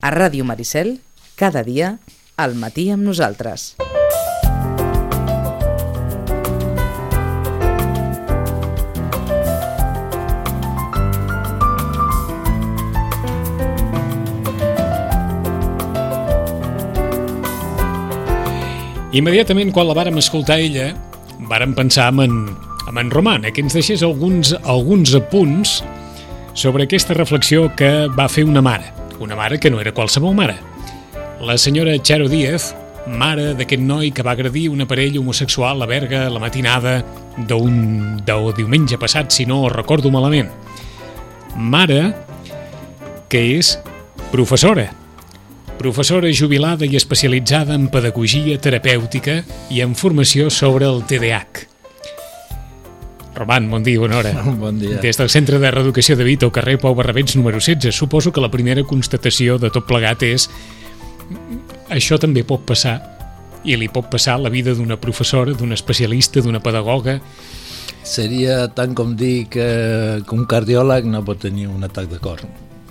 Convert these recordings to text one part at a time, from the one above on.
A Ràdio Maricel, cada dia, al matí amb nosaltres. Immediatament, quan la vàrem escoltar ella, vàrem pensar en Roman, que ens deixés alguns apunts sobre aquesta reflexió que va fer una mare que no era qualsevol mare. La senyora Charo Díaz, mare d'aquest noi que va agredir una parella homosexual a Berga la matinada del diumenge passat, si no recordo malament. Mare que és professora jubilada i especialitzada en pedagogia terapèutica i en formació sobre el TDAH. Roman, bon dia, bona hora. Bon dia. Des del Centre de Reeducació de Vito, carrer Pau Barrabets, número 16. Suposo que la primera constatació de tot plegat és això també pot passar, i li pot passar a la vida d'una professora, d'una especialista, d'una pedagoga. Seria tant com dir que un cardiòleg no pot tenir un atac de cor.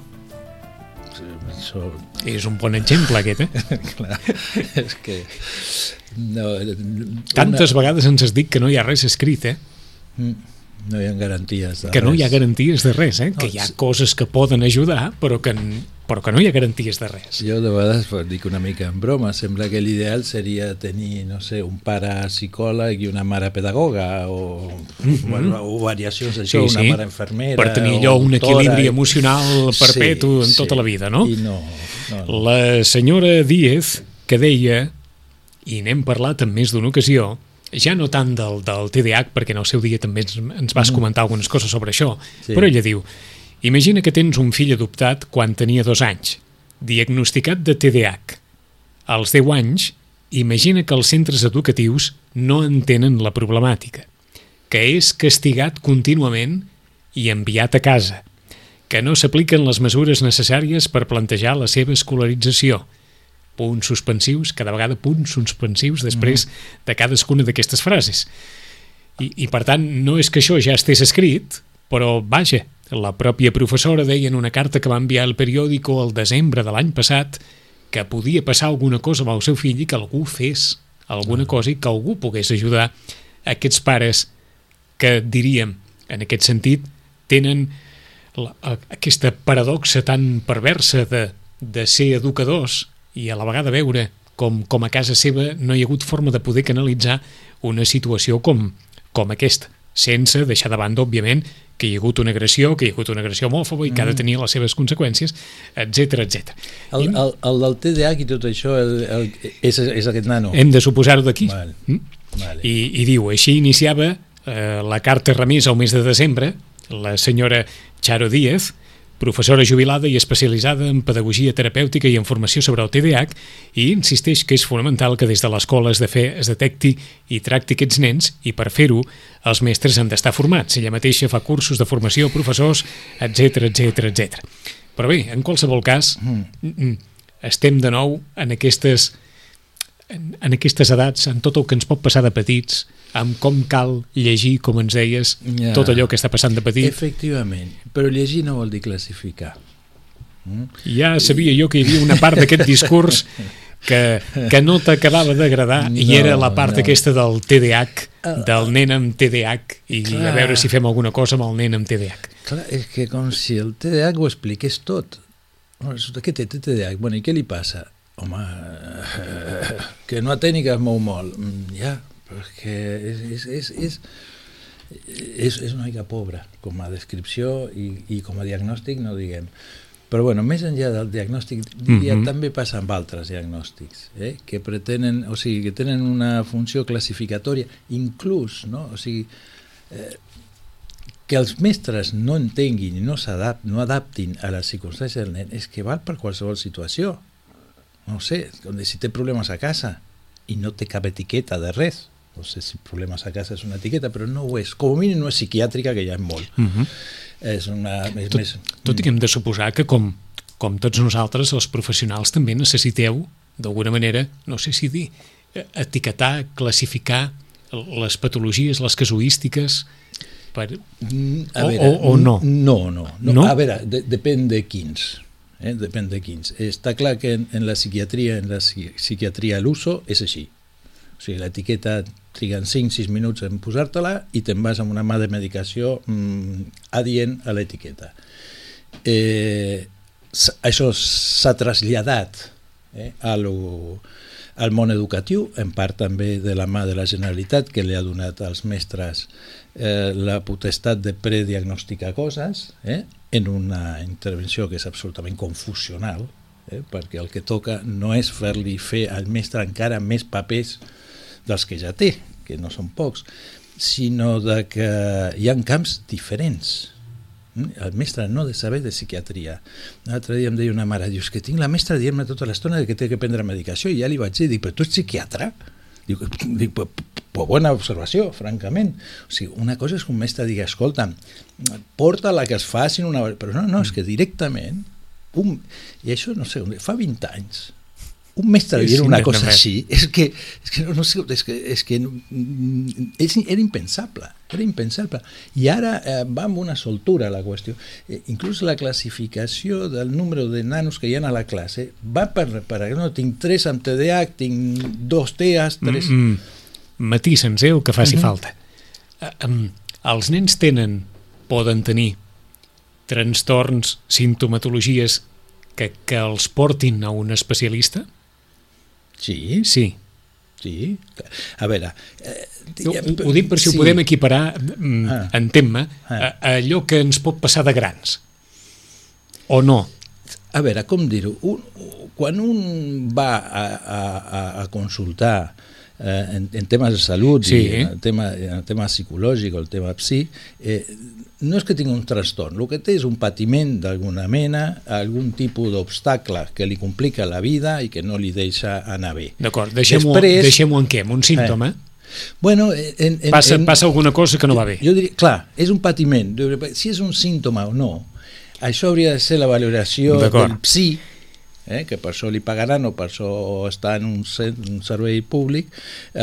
Això... És un bon exemple, aquest, Clar, és que... No, tantes vegades ens has dit que no hi ha res escrit, No hi ha garanties de que no res. hi ha garanties de res, que hi ha coses que poden ajudar, però que no hi ha garanties de res. Jo de vegades dic una mica en broma, sembla que l'ideal seria tenir, no sé, un pare psicòleg i una mare pedagoga o variacions d'això, una mare infermera per tenir allò un equilibri emocional perpetu en tota la vida, no? I no. La senyora Díaz que deia, i n'hem parlat en més d'una ocasió, ja no tant del TDAH, perquè en el seu dia també ens vas comentar algunes coses sobre això, però ella diu: imagina que tens un fill adoptat quan tenia 2 anys, diagnosticat de TDAH. Als 10 anys, imagina que els centres educatius no entenen la problemàtica, que és castigat contínuament i enviat a casa, que no s'apliquen les mesures necessàries per plantejar la seva escolarització, punts suspensius, cada vegada punts suspensius després de cadascuna d'aquestes frases. I per tant, no és que això ja estés escrit, però vaja, la pròpia professora deia en una carta que va enviar al periòdico el desembre de l'any passat que podia passar alguna cosa amb el seu fill i que algú fes alguna cosa i que algú pogués ajudar aquests pares que, diríem, en aquest sentit, tenen aquesta paradoxa tan perversa de ser educadors i a la vegada veure com a casa seva no hi ha hagut forma de poder canalitzar una situació com aquesta, sense deixar de banda, òbviament, que hi ha hagut una agressió, homòfoba i que ha de tenir les seves conseqüències, etc etc. El del TDAH i tot això és aquest nano? Hem de suposar-ho d'aquí. Vale. I diu, així iniciava la carta remesa al mes de desembre la senyora Charo Díaz, professora jubilada i especialitzada en pedagogia terapèutica i en formació sobre el TDAH, i insisteix que és fonamental que des de l'escola es detecti i tracti aquests nens, i per fer-ho els mestres han d'estar formats. Ella mateixa fa cursos de formació a professors, etc etc etc. Però bé, en qualsevol cas, estem de nou en aquestes edats, en tot el que ens pot passar de petits, amb com cal llegir, com ens deies, tot allò que està passant de petit. Efectivament, però llegir no vol dir classificar. Ja sabia jo que hi havia una part d'aquest discurs que no t'acabava d'agradar, i era la part aquesta del TDAH, del nen amb TDAH, i a veure si fem alguna cosa amb el nen amb TDAH. Clar, és que com si el TDAH ho expliqués tot. Resulta que té TDAH, bueno, i què li passa? Home, que no atén i que es mou molt. Ja, però és que és una mica pobra com a descripció i com a diagnòstic, no diguem. Però bueno, més enllà del diagnòstic, diria, també passa amb altres diagnòstics, que pretenen, o sigui, que tenen una funció classificatòria, inclús, no? O sigui, que els mestres no entenguin i no adaptin a les circumstàncies del nen és que val per qualsevol situació. No sé, si té problemes a casa i no té cap etiqueta de res, no sé si problemes a casa és una etiqueta, però no ho és, com a mínim no és psiquiàtrica, que ja és molt. Tot i que hem de suposar que com tots nosaltres, els professionals també necessiteu, d'alguna manera, no sé si dir, etiquetar, classificar les patologies, les casuístiques, o no? No. A veure, depèn de quins. depèn de quins. Està clar que en la psiquiatria l'uso és així. O sigui, l'etiqueta triguen 5-6 minuts en posar-te-la i te'n vas amb una mà de medicació adient a l'etiqueta. Això s'ha traslladat al món educatiu, en part també de la mà de la Generalitat, que li ha donat als mestres la potestat de prediagnosticar coses, en una intervenció que és absolutament confusional, perquè el que toca no és fer-li fer al mestre encara més papers dels que ja té, que no són pocs, sinó de que hi ha camps diferents. El mestre no ha de saber de psiquiatria. L'altre dia em deia una mare, dius que tinc la mestra dient-me tota l'estona que té que prendre medicació, i ja li vaig dir, però tu ets psiquiatre? Dic, bona observació, francament. O sigui, una cosa és que un mestre digui, escolta, porta-la que es facin una... Però no, és que directament, i això, no sé, fa 20 anys, un mestre dient una cosa així, és que no sé, és que era impensable. I ara va amb una soltura la qüestió. Inclús la classificació del número de nanos que hi ha a la classe va per no, tinc 3 amb TDAH, tinc 2 TEAs, 3... Matisse'ns, el que faci falta. Els nens poden tenir trastorns, simptomatologies que els portin a un especialista? Sí. Sí. Sí. A veure... Ho dic per si ho podem equiparar, entén-me, a allò que ens pot passar de grans. O no? A veure, com dir-ho? Quan un va a consultar en temes de salut, i en el tema psicològic o el tema psi, no és que tingui un trastorn, el que té és un patiment d'alguna mena, algun tipus d'obstacle que li complica la vida i que no li deixa anar bé. D'acord, deixem-ho en què? En un símptoma? Bueno, passa alguna cosa que no va bé. Jo diria, clar, és un patiment. Si és un símptoma o no, això hauria de ser la valoració del psi, que per això li pagaran o per això està en un servei públic,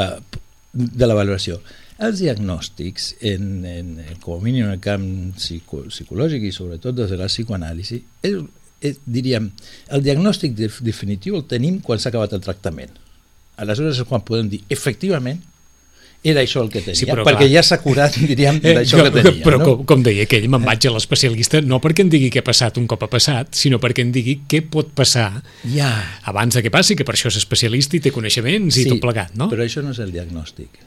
de la valoració. Els diagnòstics, com a mínim en el camp psicològic i sobretot des de la psicoanàlisi, diríem, el diagnòstic definitiu el tenim quan s'ha acabat el tractament. Aleshores és quan podem dir, efectivament, era això el que tenia, sí, perquè ja s'ha curat, diríem, d'això que tenia. Però com deia aquell, me'n vaig a l'especialista no perquè em digui què ha passat un cop ha passat, sinó perquè em digui què pot passar abans que passi, que per això és especialista i té coneixements i tot plegat, no? Però això no és el diagnòstic.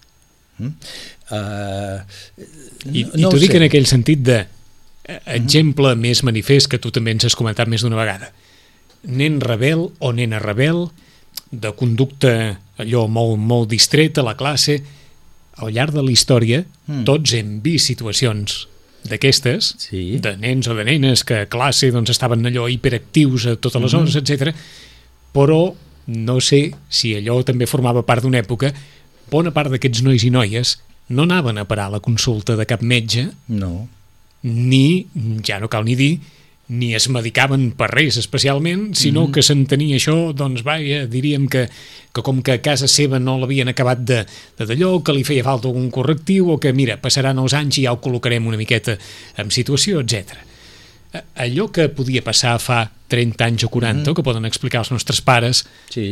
I t'ho dic en aquell sentit de exemple més manifest que tu també ens has comentat més d'una vegada. Nen rebel o nena rebel, de conducta allò molt distret a la classe. Al llarg de la història tots hem vist situacions d'aquestes, de nens o de nenes que a classe estaven allò hiperactius a totes les hores, etc. Però no sé si allò també formava part d'una època. Bona part d'aquests nois i noies no anaven a parar a la consulta de cap metge, ni, ja no cal ni dir, ni es medicaven per res especialment, sinó que s'entenia això, doncs vaja, diríem que com que a casa seva no l'havien acabat d'allò, que li feia falta algun correctiu, o que mira, passaran els anys i ja ho col·locarem una miqueta en situació, etc. Allò que podia passar fa 30 anys o 40, que poden explicar els nostres pares,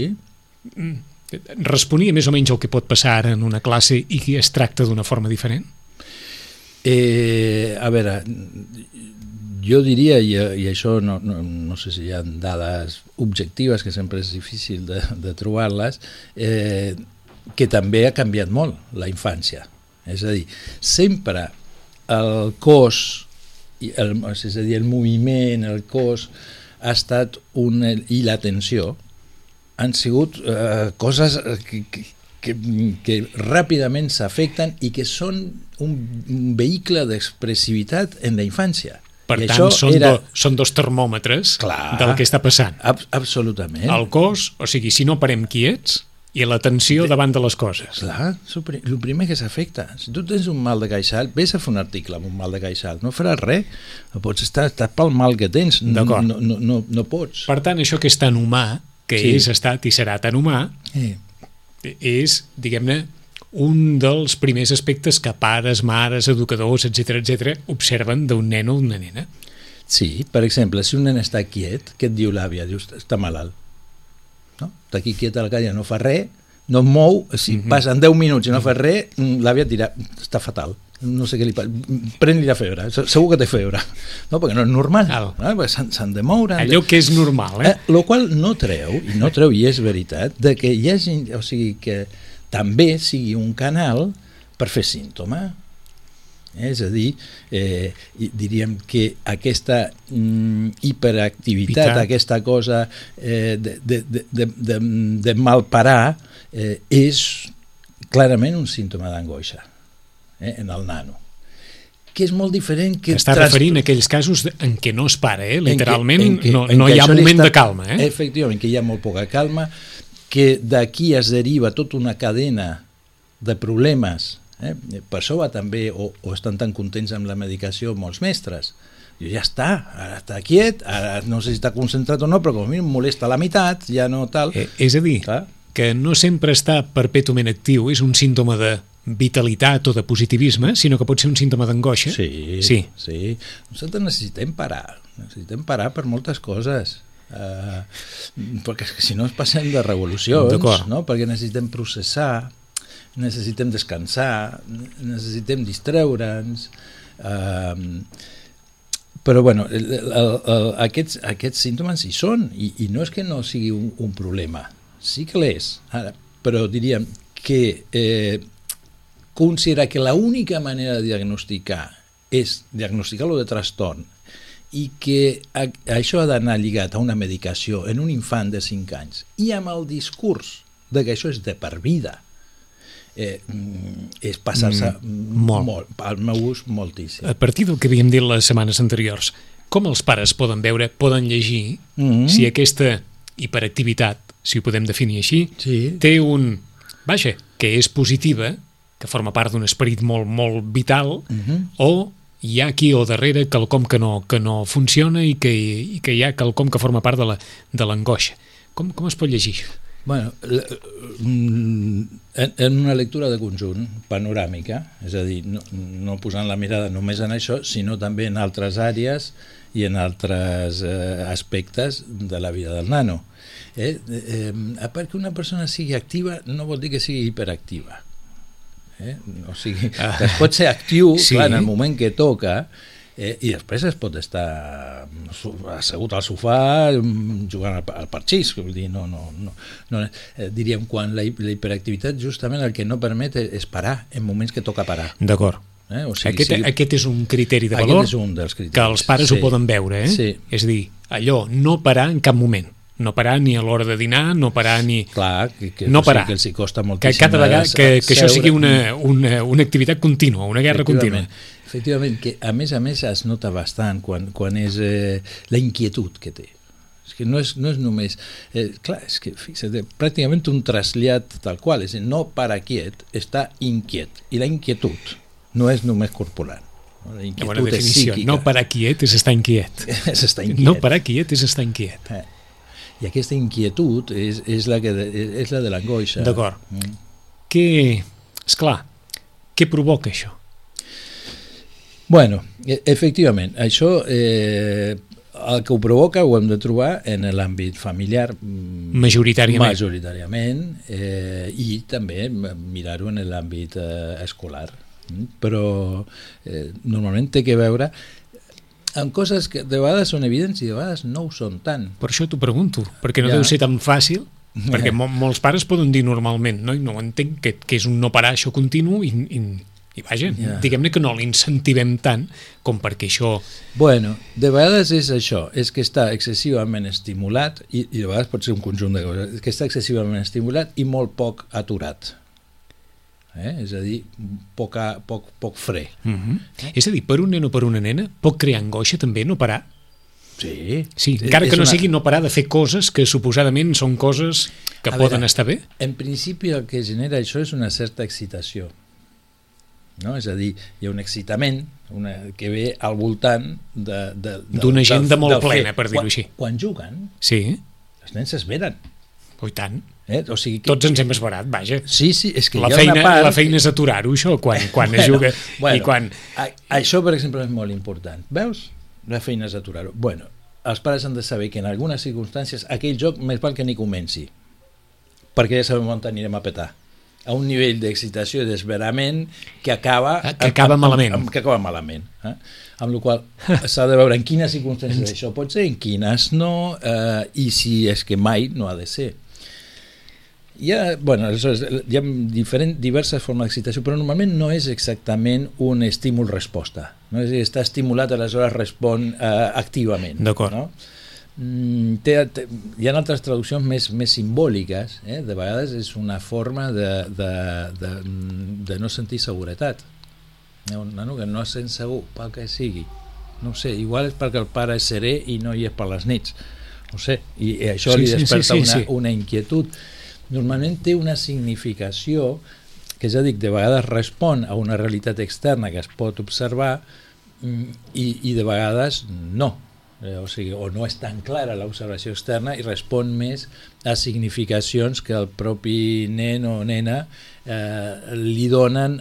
responia més o menys el que pot passar ara en una classe i que es tracta d'una forma diferent? A veure, jo diria, i això no sé si hi ha dades objectives, que sempre és difícil de trobar-les, que també ha canviat molt la infància. És a dir, sempre el cos, és a dir, el moviment, el cos, ha estat i l'atenció, han sigut coses que ràpidament s'afecten i que són un vehicle d'expressivitat en la infància. Per tant, són dos termòmetres del que està passant. Absolutament. El cos, o sigui, si no parem quiets, i l'atenció davant de les coses. Clar, el primer que s'afecta. Si tu tens un mal de queixal, vés a fer un article amb un mal de queixal, no faràs res, no pots estar pel mal que tens, no pots. Per tant, això que és tan humà, que és, estat i serà tan humà, és, diguem-ne, un dels primers aspectes que pares, mares, educadors, etc observen d'un nen o d'una nena. Sí, per exemple, si un nen està quiet, què et diu l'àvia? Dius, està malalt. No? Està aquí quiet a la calle, no fa res, no es mou, si passen 10 minuts i no fa res, l'àvia et dirà, està fatal, no sé què li passa, pren-li la febre, segur que té febre, no? Perquè no és normal, no? S'han de moure. Allò que és normal, Lo qual no treu, i és veritat, de que hi ha gent, o sigui, que també sigui un canal per fer símptoma. És a dir, diríem que aquesta hiperactivitat, aquesta cosa de malparar és clarament un símptoma d'angoixa en el nano, que és molt diferent que... Està referint a aquells casos en què no es para, literalment no hi ha moment de calma. Efectivament, que hi ha molt poca calma, que d'aquí es deriva tota una cadena de problemes. Per això va també, o estan tan contents amb la medicació molts mestres. Diu, ja està, ara està quiet, ara no sé si està concentrat o no, però com a mínim molesta la meitat, ja no tal. És a dir, que no sempre està perpètuament actiu, és un símptoma de vitalitat o de positivisme, sinó que pot ser un símptoma d'angoixa. Sí. Nosaltres necessitem parar per moltes coses. Perquè si no ens passem de revolucions, no? Perquè necessitem processar, necessitem descansar, necessitem distreure'ns, però bueno, aquests símptomes hi són, i no és que no sigui un problema, sí que l'és, però diríem que considerar que l'única manera de diagnosticar és diagnosticar-lo de trastorn i que això ha d'anar lligat a una medicació en un infant de 5 anys i amb el discurs de que això és de per vida, és passar-se molt, al meu ús moltíssim. A partir del que havíem dit les setmanes anteriors, com els pares poden veure, poden llegir si aquesta hiperactivitat, si ho podem definir així, té un... Vaja, que és positiva, que forma part d'un esperit molt, molt vital, o hi ha aquí al darrere quelcom que no funciona i que hi ha quelcom que forma part de l'angoixa. Com es pot llegir això? Bueno, en una lectura de conjunt, panoràmica, és a dir, no posant la mirada només en això, sinó també en altres àrees i en altres aspectes de la vida del nano. Perquè una persona sigui activa no vol dir que sigui hiperactiva. O sigui, es pot ser actiu clar, en el moment que toca, i després es pot estar assegut al sofà jugant al parxís, vull dir, diríem, quan la hiperactivitat justament el que no permet és parar en moments que toca parar. D'acord. O sigui, aquest és un criteri de valor que els pares ho poden veure, és a dir, allò, no parar en cap moment, no parar ni a l'hora de dinar, no parar ni... Clar, no parar. Que els costa moltíssim. Que cada vegada que això sigui una activitat contínua, una guerra contínua. Efectivament, que a més es nota bastant quan és la inquietud que té. És que no és només... clar, és que fixa't, pràcticament un trasllat tal qual, és a dir, no para quiet, està inquiet. I la inquietud no és només corporal. La inquietud és psíquica. No parar quiet és estar inquiet. No parar quiet és estar inquiet. I aquesta inquietud és la de l'angoixa. D'acord. Esclar, què provoca això? Bueno, efectivament, això el que ho provoca ho hem de trobar en l'àmbit familiar majoritàriament i també mirar-ho en l'àmbit escolar, però normalment té que veure amb coses que de vegades són evidents i de vegades no ho són tant. Per això t'ho pregunto, perquè no deu ser tan fàcil, perquè molts pares poden dir normalment, no entenc que és un no parar això continu i vaja, diguem-ne que no l'incentivem tant com perquè això... Bueno, de vegades és això, és que està excessivament estimulat i de vegades pot ser un conjunt de coses, que està excessivament estimulat i molt poc aturat. És a dir, poc fre. És a dir, per un nen o per una nena pot crear angoixa també no parar? Sí. Encara que no sigui no parar de fer coses que suposadament són coses que poden estar bé? En principi el que genera això és una certa excitació. No? És a dir, hi ha un excitament que ve al voltant d'una agenda molt plena, per dir-ho així. Quan juguen, els nens s'esveren. I tant. O sigui que... Tots ens hem esverat, vaja. Sí, és que hi ha una part... La feina és aturar-ho, això, quan es juga. Això, per exemple, és molt important. Veus? La feina és aturar-ho. Bueno, els pares han de saber que en algunes circumstàncies aquell joc més val que ni comenci, perquè ja sabem on anirem a petar, a un nivell d'excitació i d'esverament que acaba malament. Que acaba malament. Amb la qual s'ha de veure en quines circumstàncies això pot ser, en quines no, i si és que mai no ha de ser. Hi ha diverses formes d'excitació, però normalment no és exactament un estímul-resposta. No? És a dir, està estimulat, aleshores respon activament. D'acord. No? Hi ha altres traduccions més simbòliques. De vegades és una forma de no sentir seguretat. Un nano que no es sent segur, pel que sigui. No sé, igual és perquè el pare és serè i no hi és per les nits. No sé, i això li desperta una inquietud. Normalment té una significació que, ja dic, de vegades respon a una realitat externa que es pot observar i de vegades no. O sigui, o no és tan clara l'observació externa i respon més a significacions que el propi nen o nena li donen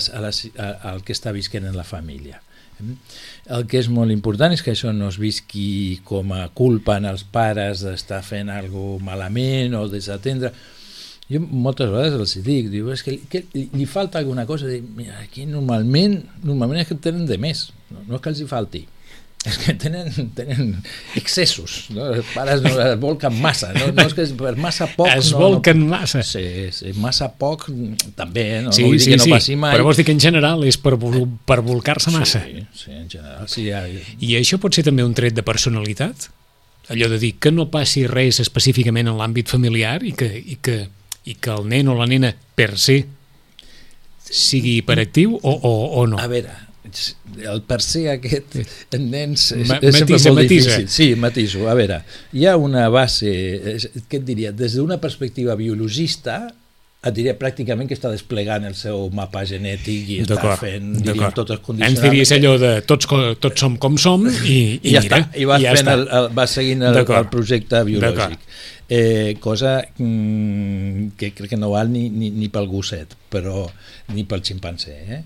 al que està visquent en la família. El que és molt important és que això no es visqui com a culpa en els pares d'estar fent alguna cosa malament o desatendre. Jo moltes vegades els dic, és que li falta alguna cosa. Mira, aquí normalment és que tenen de més, no és que els hi falti, és que tenen excessos, no? Els pares no es volquen massa, no és que per massa poc es volquen massa. Sí, massa poc també, no vull dir que no passi mai, però vols dir que en general és per volcar-se massa. Sí, en general sí. I això pot ser també un tret de personalitat? Allò de dir que no passi res específicament en l'àmbit familiar i que el nen o la nena per se sigui hiperactiu o no? A veure, el per se aquest en nens és sempre molt difícil. Sí, matiso. A veure, hi ha una base, què et diria, des d'una perspectiva biologista et diria pràcticament que està desplegant el seu mapa genètic i està fent, diríem, tots els condicionaments. Ens diries allò de tots som com som i ja mira, està. I va seguint el projecte biològic. Cosa que crec que no val ni pel gosset, però ni pel ximpanzé,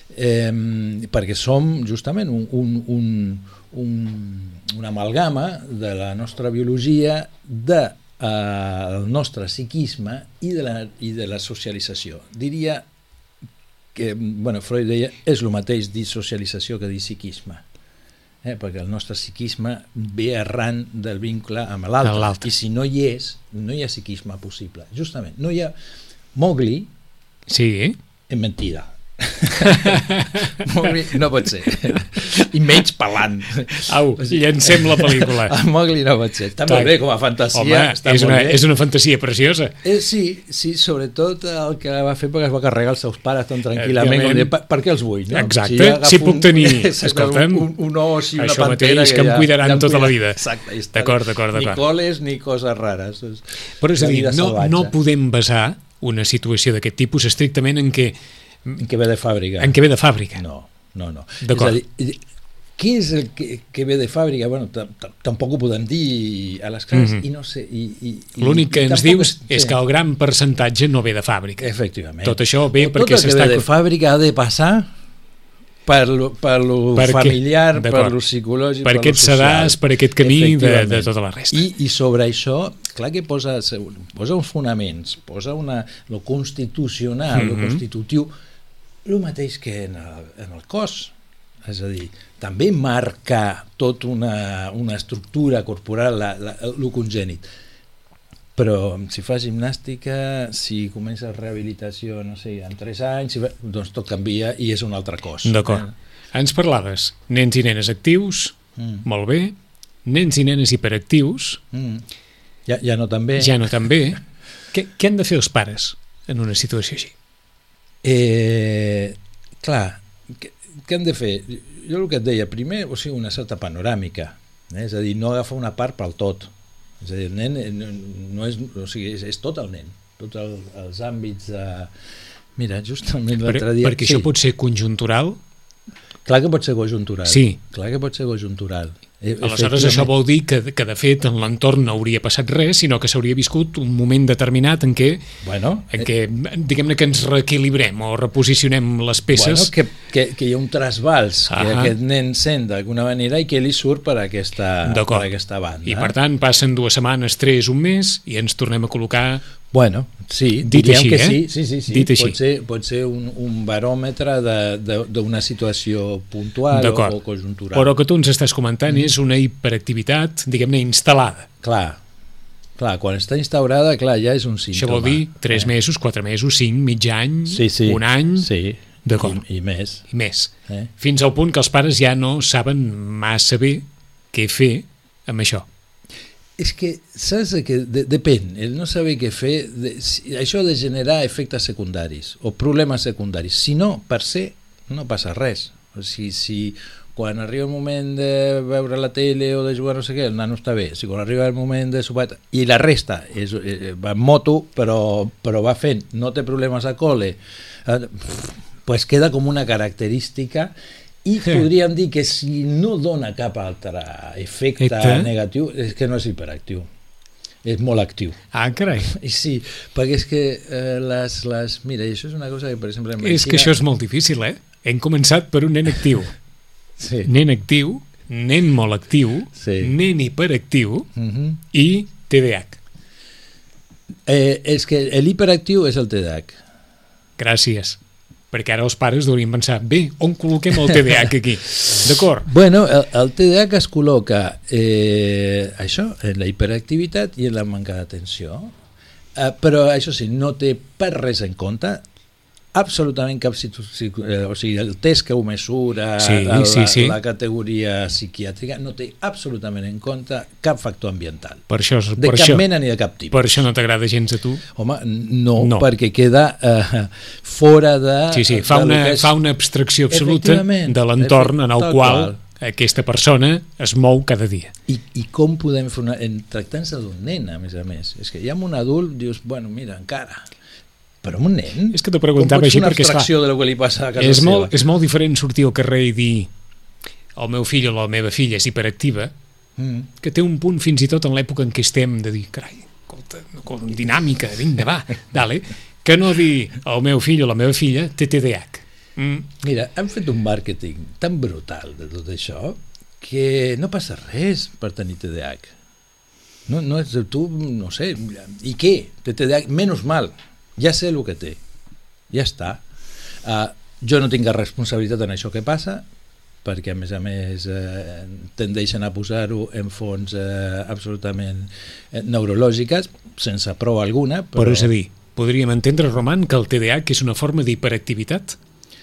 perquè som justament una amalgama de la nostra biologia, del nostre psiquisme i de la socialització. Diria que, Freud deia, és el mateix dir socialització que dir psiquisme, perquè el nostre psiquisme ve arran del vincle amb l'altre, i si no hi és, no hi ha psiquisme possible. Justament, no hi ha Mowgli, és mentida. Mowgli no pot ser, i menys parlant. Au, llancem la pel·lícula. Mowgli no pot ser, està molt bé com a fantasia. Home, és una fantasia preciosa. Sí, sobretot el que va fer perquè es va carregar els seus pares tan tranquil·lament, com dir, per què els vull? Exacte, si puc tenir un os i una això pantera mateix que em cuidaran tota la vida. D'acord. Ni coles ni coses rares. Però és a dir, no podem basar una situació d'aquest tipus estrictament en què ve de fàbrica. No. És a dir, què és el que ve de fàbrica? Tampoc ho podem dir a les classes i no sé. L'únic que ens dius és que el gran percentatge no ve de fàbrica. Efectivament. Tot això ve perquè s'està... Tot el que ve de fàbrica ha de passar per lo familiar, per lo psicològic, per aquest sedàs, per aquest camí de tota la resta. I sobre això, clar que posa uns fonaments, posa lo constitucional, lo constitutiu, el mateix que en el cos. És a dir, també marca tota una estructura corporal, el congènit. Però si fas gimnàstica, si comences rehabilitació, no sé, en 3 anys, doncs tot canvia i és un altre cos. D'acord. Ens parlaves, nens i nenes actius, molt bé, nens i nenes hiperactius... Ja no tan bé. Què han de fer els pares en una situació així? Clar, què han de fer? Jo el que et deia, primer, una certa panoràmica, és a dir, no agafar una part pel tot. És a dir, el nen és tot el nen, tots els àmbits de... Mira, justament l'altre dia... Perquè això pot ser conjuntural? Clar que pot ser conjuntural. Sí. Clar que pot ser conjuntural. Aleshores, això vol dir que de fet en l'entorn no hauria passat res, sinó que s'hauria viscut un moment determinat en què, diguem-ne, que ens reequilibrem o reposicionem les peces. Que hi ha un trasbals que aquest nen sent d'alguna manera i que li surt per aquesta banda. I per tant passen 2 setmanes, 3, un mes i ens tornem a col·locar... Bueno, sí, dit així, que sí. Dit així. Pot ser un baròmetre d'una situació puntual o conjuntural. Però que tu ens estàs comentant és una hiperactivitat, diguem-ne, instal·lada. Clar, quan està instaurada, ja és un símptoma. Això vol dir 3 mesos, 4 mesos, 5, mig any, un any... Sí, d'acord. I més. Fins al punt que els pares ja no saben massa bé què fer amb això. És que, saps que depèn, el no saber què fer, això ha de generar efectes secundaris o problemes secundaris. Si no, per ser, no passa res. O sigui, si quan arriba el moment de veure la tele o de jugar no sé què, el nano està bé. Si quan arriba el moment de sopar... I la resta va en moto, però va fent, no té problemes a col·le, pues queda com una característica. I podríem dir que si no dona cap altre efecte negatiu és que no és hiperactiu, és molt actiu. Carai. Sí, perquè és que mira, això és una cosa que per exemple és que això és molt difícil, hem començat per un nen actiu, nen actiu, nen molt actiu, nen hiperactiu i TDAH. És que l'hiperactiu és el TDAH. Gràcies. Perquè ara els pares deurien pensar, bé, on col·loquem el TDAH aquí? D'acord? Bueno, el TDAH es col·loca això, en la hiperactivitat i en la manca d'atenció, però això sí, no té per res en compte absolutament cap situació, o sigui, el test que ho mesura, la categoria psiquiàtrica, no té absolutament en compte cap factor ambiental. Cap mena ni de cap tipus. Per això no t'agrada gens a tu? Home, no. Perquè queda fora de... Fa una abstracció absoluta de l'entorn en el qual aquesta persona es mou cada dia. I com podem fer tractant-se d'un nen, a més. És que ja amb un adult dius, bueno, mira, encara... Però un nen? És que t'ho preguntava així perquè, esclar, del que li passa a casa seva? És molt diferent sortir al carrer i dir el meu fill o la meva filla és hiperactiva, que té un punt fins i tot en l'època en què estem de dir, carai, dinàmica, vinga, va, dale, que no dir el meu fill o la meva filla té TDAH. Mira, han fet un màrqueting tan brutal de tot això que no passa res per tenir TDAH. No és tu, no sé, i què? Té TDAH, menys mal. Ja sé el que té, ja està. Jo no tinc responsabilitat en això que passa, perquè a més tendeixen a posar-ho en fonts absolutament neurològiques, sense prova alguna. Però és a dir, podríem entendre, Roman, que el TDAH és una forma d'hiperactivitat?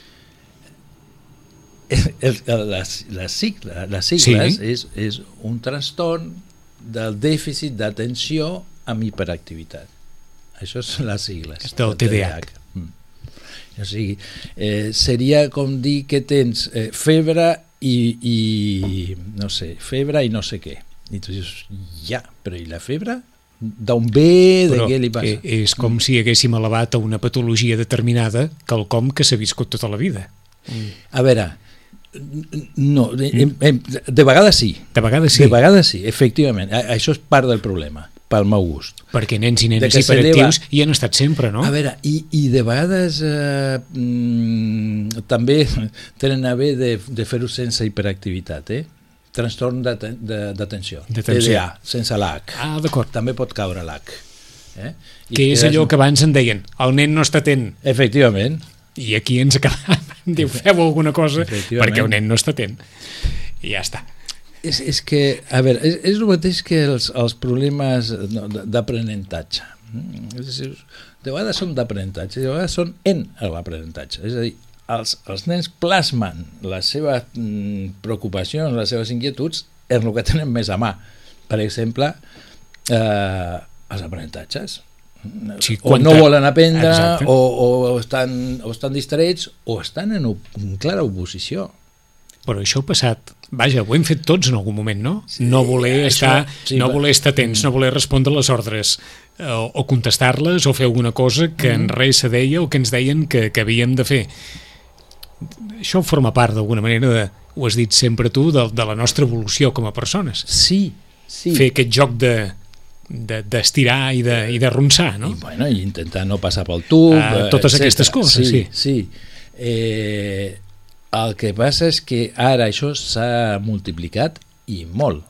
Les sigles és un trastorn del dèficit d'atenció amb hiperactivitat. Això són les sigles del TDAH. O sigui, seria com dir que tens febre i no sé, febre i no sé què. I tu dius, però i la febre? D'on ve? De què li passa? És com si haguéssim elevat a una patologia determinada quelcom que s'ha viscut tota la vida. A veure, no, de vegades sí. De vegades sí, efectivament. Això és part del problema, pel meu gust. Perquè nens i nenes hiperactius hi han estat sempre, no? A veure, i de vegades també tenen a bé de fer-ho sense hiperactivitat, trastorn d'atenció, TDA, sense l'H. D'acord. També pot caure l'H. Que és allò que abans en deien, el nen no està atent. Efectivament. I aquí ens acabem, diu, feu alguna cosa perquè el nen no està atent. I ja està. És que, a veure, és el mateix que els problemes d'aprenentatge. De vegades són d'aprenentatge, de vegades són en l'aprenentatge. És a dir, els nens plasmen les seves preocupacions, les seves inquietuds en el que tenen més a mà. Per exemple, els aprenentatges. O no volen aprendre, o estan distraets, o estan en clara oposició. Però això ha passat. Vaja, ho hem fet tots en algun moment, no? No voler estar atents, no voler respondre les ordres, o contestar-les, o fer alguna cosa que en res se deia o que ens deien que havíem de fer. Això forma part, d'alguna manera, ho has dit sempre tu, de la nostra evolució com a persones. Sí. Fer aquest joc d'estirar i de ronçar, no? I intentar no passar pel tub, totes aquestes coses, sí. El que passa és que ara això s'ha multiplicat i molt,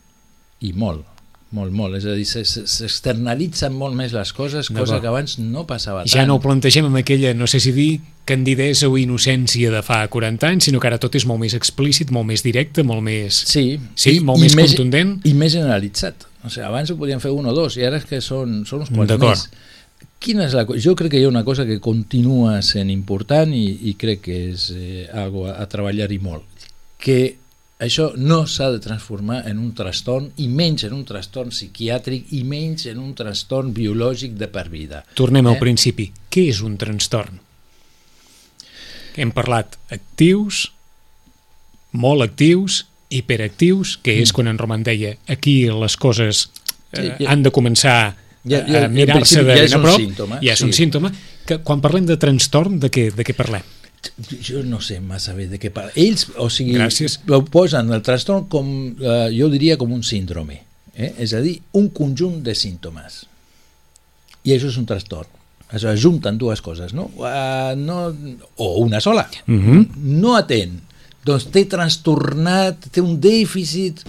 és a dir, s'externalitzen molt més les coses, cosa que abans no passava tant. Ja no ho plantegem amb aquella, no sé si dir, candidesa o innocència de fa 40 anys, sinó que ara tot és molt més explícit, molt més directe, molt més... Sí, molt més contundent. I més generalitzat. O sigui, abans ho podien fer un o dos, i ara és que són uns quants més. Quina és jo crec que hi ha una cosa que continua sent important i crec que és algo a treballar-hi molt, que això no s'ha de transformar en un trastorn, i menys en un trastorn psiquiàtric, i menys en un trastorn biològic de per vida. Tornem al principi. Què és un trastorn? Hem parlat actius, molt actius, hiperactius, que és quan en Roman deia aquí les coses han de començar a mirar-se de ben a prop. Ja és un símptoma. Quan parlem de trastorn, de què parlem? Jo no sé massa bé de què parla. Ells, o sigui, ho posen el trastorn com, jo diria, com un síndrome. És a dir, un conjunt de símptomes. I això és un trastorn. Això ajunten dues coses, no? O una sola. No atén. Doncs té trastornat, té un dèficit...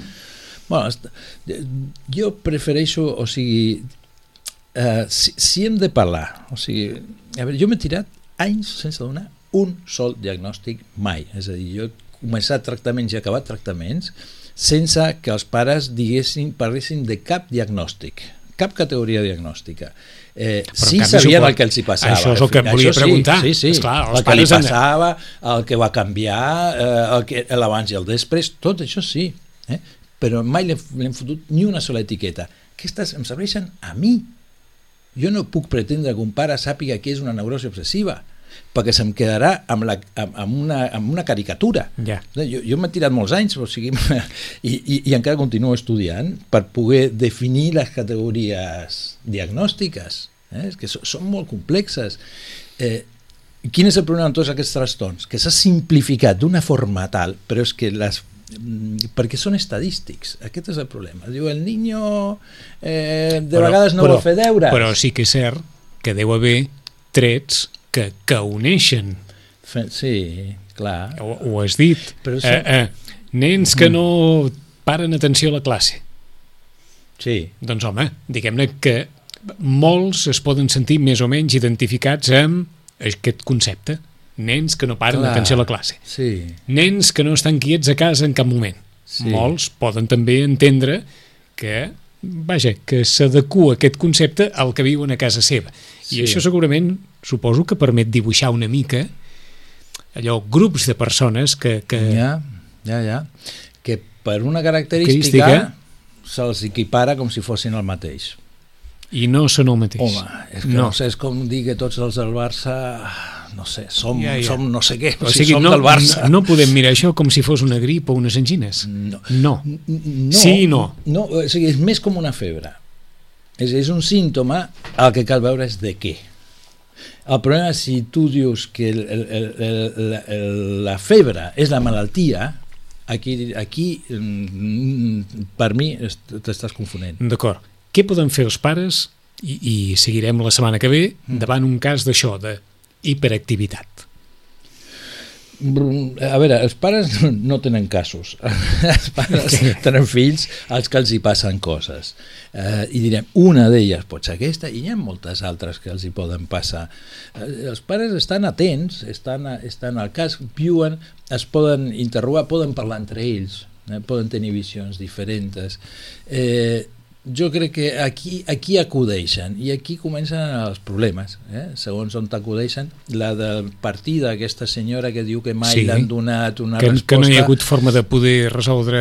Jo prefereixo, o sigui, si hem de parlar, o sigui, a veure, jo m'he tirat anys sense donar un sol diagnòstic mai. És a dir, jo he començat tractaments i he acabat tractaments sense que els pares parlessin de cap diagnòstic, cap categoria diagnòstica. Sí sabien el que els hi passava. Això és el que em volia preguntar. Sí. El que li passava, el que va canviar, l'abans i el després, tot això sí. Però mai l'hem fotut ni una sola etiqueta. Aquestes em serveixen a mi. Jo no puc pretendre que un pare sàpiga què és una neurosi obsessiva, perquè se'm quedarà amb una caricatura. Jo m'he tirat molts anys, o sigui, i encara continuo estudiant per poder definir les categories diagnòstiques, és que són molt complexes. Quin és el problema amb tots aquests trastorns? Que s'ha simplificat d'una forma tal, però és que perquè són estadístics, aquest és el problema. Diu, el niño de vegades no vol fer deures. Però sí que és cert que deu haver trets que uneixen. Sí, clar. Ho has dit. Nens que no paren atenció a la classe. Sí. Doncs home, diguem-ne que molts es poden sentir més o menys identificats amb aquest concepte. Nens que no paren atenció a la classe. Sí. Nens que no estan quiets a casa en cap moment. Sí. Molts poden també entendre que s'adequa aquest concepte al que viuen a casa seva. I això segurament, suposo que permet dibuixar una mica allò, grups de persones que... Ja. Que per una característica se'ls equipara com si fossin el mateix. I no són el mateix. Home, és que no sé, és com dir que tots els del Barça... no sé, som no sé què, o sigui, som del Barça. No podem mirar això com si fos una grip o unes angines. No. Sí i no. No, o sigui, és més com una febre. És un símptoma, el que cal veure és de què. El problema és si tu dius que la febre és la malaltia, aquí per mi t'estàs confonent. D'acord. Què poden fer els pares, i seguirem la setmana que ve, davant un cas d'això, de hiperactivitat? A veure, els pares no tenen casos. Els pares tenen fills als que els hi passen coses. I direm, una d'elles pot ser aquesta, i hi ha moltes altres que els hi poden passar. Els pares estan atents, estan al cas, viuen, es poden interrogar, poden parlar entre ells, poden tenir visions diferents. Jo crec que aquí acudeixen, i aquí comencen els problemes, segons on acudeixen. La del partir d'aquesta senyora que diu que mai l'han donat una resposta... Que no hi ha hagut forma de poder resoldre...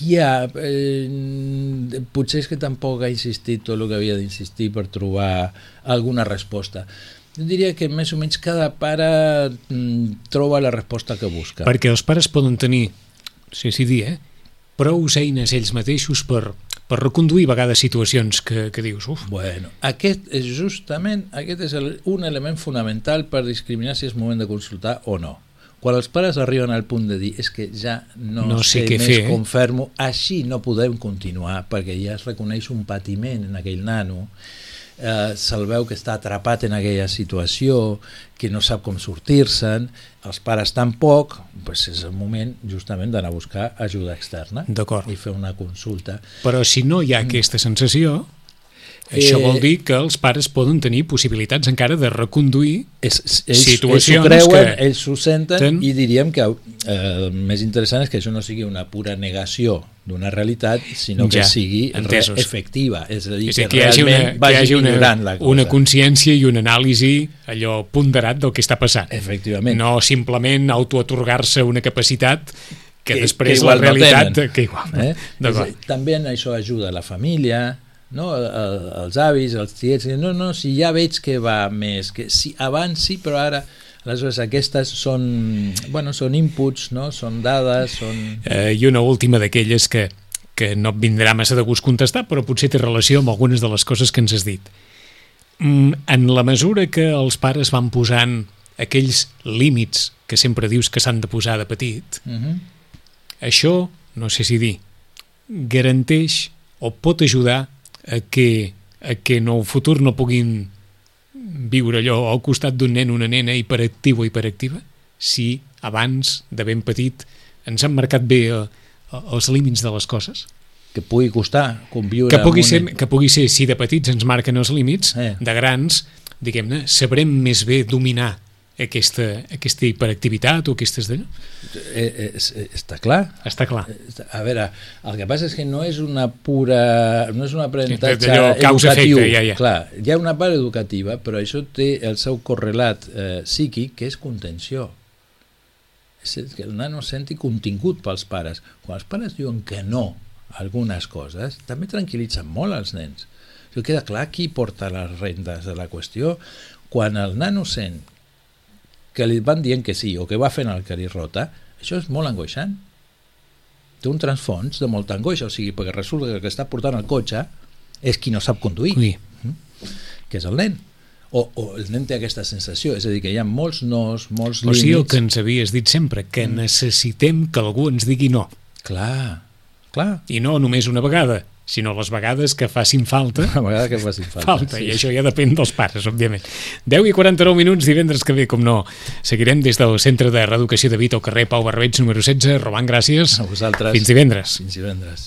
Potser és que tampoc ha insistit tot el que havia d'insistir per trobar alguna resposta. Jo diria que més o menys cada pare troba la resposta que busca. Perquè els pares poden tenir, prou eines ells mateixos per reconduir a vegades situacions que dius, Bueno, aquest és un element fonamental per discriminar si és moment de consultar o no. Quan els pares arriben al punt de dir és que ja no sé què més fer, com fer-m'ho, així no podem continuar, perquè ja es reconeix un patiment en aquell nano, se'l veu que està atrapat en aquella situació, que no sap com sortir-se'n, els pares tampoc, doncs és el moment justament d'anar a buscar ajuda externa i fer una consulta. Però si no hi ha aquesta sensació, això vol dir que els pares poden tenir possibilitats encara de reconduir situacions ells ho creuen, que... ells ho senten, i diríem que el més interessant és que això no sigui una pura negació d'una realitat, sinó que sigui efectiva, és a dir, que realment vagi millorant la cosa. Una consciència i una anàlisi allò ponderat del que està passant. Efectivament. No simplement autoatorgar-se una capacitat que després la realitat... Que igual. També en això ajuda la família, no? Els avis, els tiets, no, si ja veig que va més, que sí, abans sí, però ara aleshores aquestes són inputs, no? Són dades, són... I una última d'aquelles que no et vindrà massa de gust contestar, però potser té relació amb algunes de les coses que ens has dit. En la mesura que els pares van posant aquells límits que sempre dius que s'han de posar de petit, això, no sé si dir, garanteix o pot ajudar a que en el futur no puguin viure allò al costat d'un nen o una nena hiperactiu o hiperactiva, si abans de ben petit ens han marcat bé els límits de les coses. Que pugui costar conviure que pugui ser, si de petits ens marquen els límits, de grans, diguem-ne, sabrem més bé dominar aquesta hiperactivitat o aquestes d'allò? Està clar. Està clar. A veure, el que passa és que no és una pura... no és un aprenentatge educatiu. Clar, hi ha una part educativa, però això té el seu correlat psíquic, que és contenció. És que el nano senti contingut pels pares. Quan els pares diuen que no a algunes coses, també tranquil·litzen molt els nens. Queda clar qui porta les rendes de la qüestió. Quan el nano sent que li van dient que sí o que va fent el que li rota, això és molt angoixant. Té un transfons de molta angoixa, o sigui, perquè resulta que el que està portant el cotxe és qui no sap conduir, que és el nen. O el nen té aquesta sensació, és a dir, que hi ha molts nos, molts límits... O sigui, el que ens havies dit sempre, que necessitem que algú ens digui no. Clar. I no només una vegada, sinó les vegades que facin falta. La vegada que facin falta. I això ja depèn dels pares, òbviament. 10:49, divendres que ve, com no. Seguirem des del Centre de Reeducació de Vita al carrer Pau Barbeig, número 16. Roman, gràcies. A vosaltres. Fins divendres. Fins divendres.